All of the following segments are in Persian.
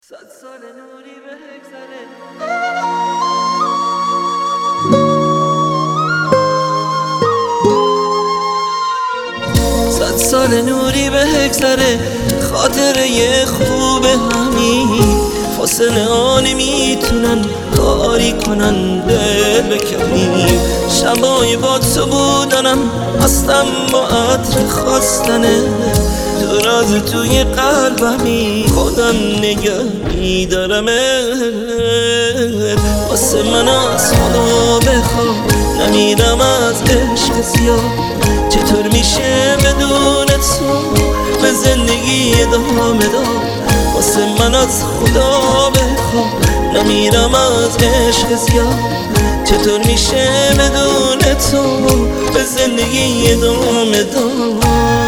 صد سال نوری بگذره، صد سال نوری بگذره، خاطره خوب همین فاصله ها نمیتونن کاری کنن دل بکنیم. شبای با تو بودنم هستم با عطر خواستنه، تو راز توی قلبمی خودم نگه میدارمت. واسه من از خدا بخوا نمیرم از عشق زیاد، چطور میشه بدون تو به زندگی ادامه داد. واسه من از خدا بخوا نمیرم از عشق زیاد، چطور میشه بدون تو به زندگی ادامه داد.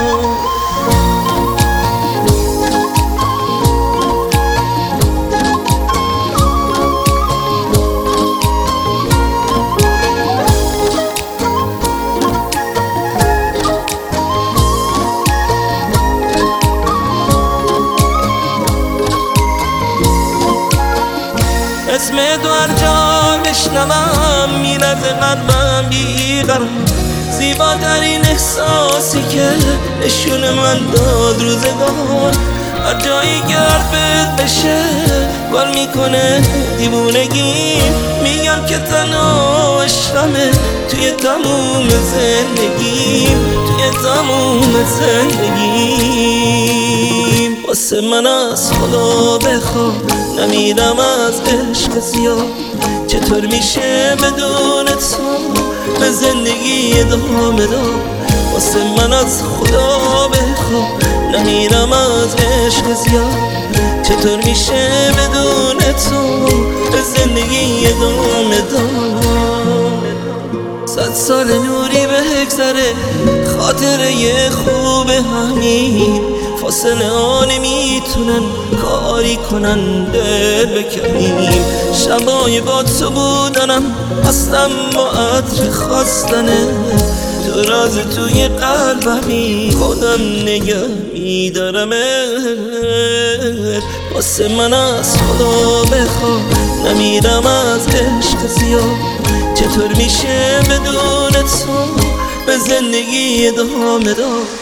اسم تو هر جا بشنوم میلرزه قلبم بیقرار، زیباترین احساسی که نشون من داد روزگار. هر جایی که حرفت بشه گل میکنه دیوونگی، میگم که تنها عشقمه توی تموم زندگیم، توی تموم زندگیم. واسه من از خدا بخوا نمیرم از عشق زیاد، چطور میشه بدون تو به زندگی ادامه داد. واسه من از خدا بخوا نمیرم از عشق زیاد، چطور میشه بدون تو به زندگی ادامه داد. صد سال نوری بگذره، خاطره خوب همین فاصله ها نمیتونن کاری کنن دل بکنیم. شبای با تو بودنم هستم با عطر خواستنه، تو راز توی قلبمی خودم نگه میدارمت. واسه من از خدا بخوا نمیرم از عشق زیاد، چطور میشه بدون تو به زندگی ادامه داد.